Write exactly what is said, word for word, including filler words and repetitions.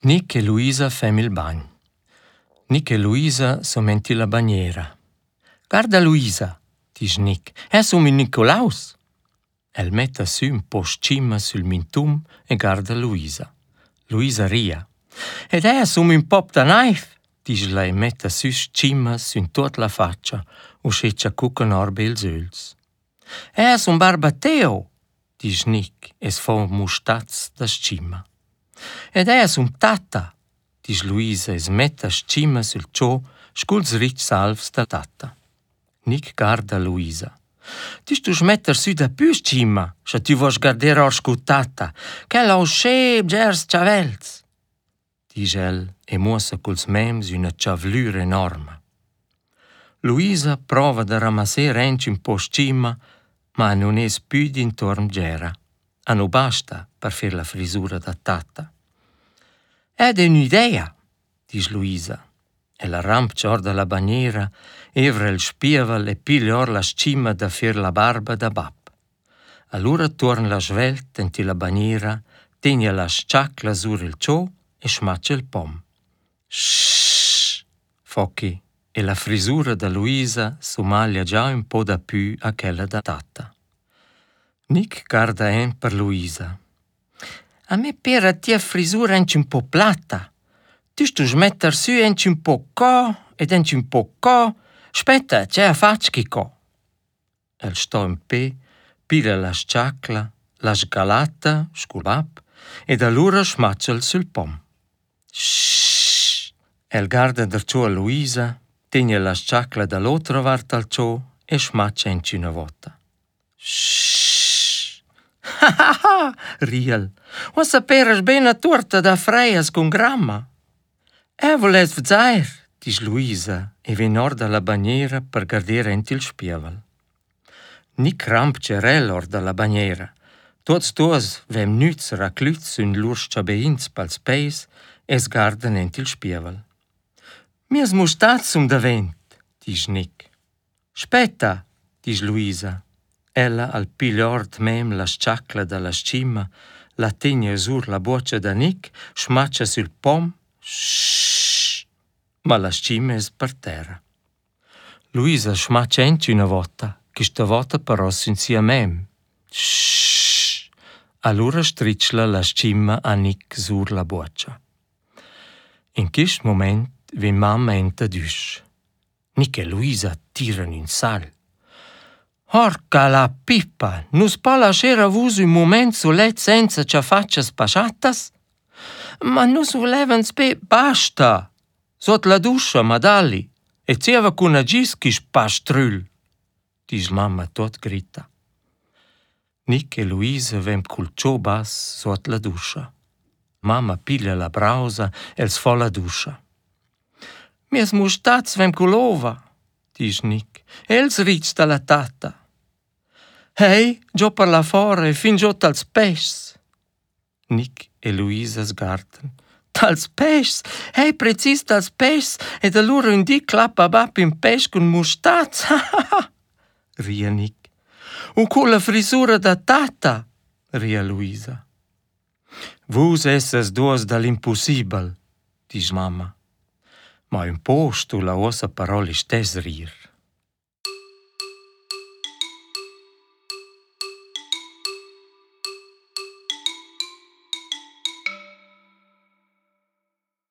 Nick e Luisa fem il bagn. Nick e Luisa somenti la bagnera. Guarda Luisa, dice Nick, è som in Nicolaus. El metta su un po' scimma sul mintum e guarda Luisa. Luisa ria. Ed è som un pop da naif, dice lei metta su scimma su in tutta la faccia, usceccia cuccan orbe ils öls. È som barbateo, dice Nick, e sfò mustaz da scimma. Ed è un tata, dice Luisa, e smetta scimma sul ciò, sculz rich salvs da tata. Nick guarda Luisa. Dici tu smetter su da più scimma, se tu vuoi guardare or scutata, che l'ho sceb gers ciavels. Dice el, e muossa culs mems una ciavlura enorme. Luisa prova da ramassare renci un po' scimma, ma non è più d'intorno gera. A non basta per fare la frisura da tata. Ed è un'idea, dice Luisa. E la rampcia or dalla bagnera, evra il spieval e piglia or la scimma da fare la barba da bab. Allora torna la svelta in la bagnera, tegna la sciacla sur il ciò e smaccia il pom. Shhh, focchi, e la frisura da Luisa somaglia già un po' da più a quella da tata. Nick guarda en per Luisa. A me pera tia frisura enci un po' plata. Tu stu smetter su enci un po' co ed enci un po' co. Aspetta, c'è a facchi co. El sto in pe, pila la sciacla, la sgalata, sculap, ed allora smaccia sul pom. Shhh. El guarda da ciò a Luisa, tegna la sciacla dall'altra parte al ciò e smaccia enci una volta. Shhh. Ha ha ha, riel. O saperes bene a torta da freias con gramma. E voles vzair, dice Luisa, e ven or dalla bagnera per guardare ent il spieval. Nick rampcerel or dalla bagnera. Tots dos vem nüts raclüts un lur sciabeins pals peis e sgarden ent il spieval. Mies mustats um da vent, dice Nick. Spetta, dice Luisa. Ella al pigliord mem la sciacla dalla scimma, la tegna sur la boccia da Nick, smaccia sul pom, shhh, ma la scimma è per terra. Luisa smaccia enci una volta, che stavolta però insieme mem. Shhh, allora striccia la scimma a Nick sur la boccia. In questo momento vi mamma entra dus. Nick e Luisa tirano in sal. Orca la pippa, non si può lasciare avuso un momento solet senza ci faccia spasciatas? Ma non si volevano spe, basta! Sotto la duscia, madalli, e zieva con una gischi spastrul, dice mamma tot grita. Nick e Luisa vem col ciò bas sotto la duscia. Mamma piglia la brausa e sfò la duscia. Mies mustats vem colova, dice Nick, e els ric dalla tata. Hei, giò per la fora e fin giò tals pescs. Nick e Luisa sgarden. Tals pescs? Hei, precis tals pescs, ed allora un di clappa bap in pesc con mustaz. Ria Nick. O con la frisura da tata, ria Luisa. Vus esses duos dall'impossibel, dice mamma. Ma un po' stu la ossa paroli stes rir.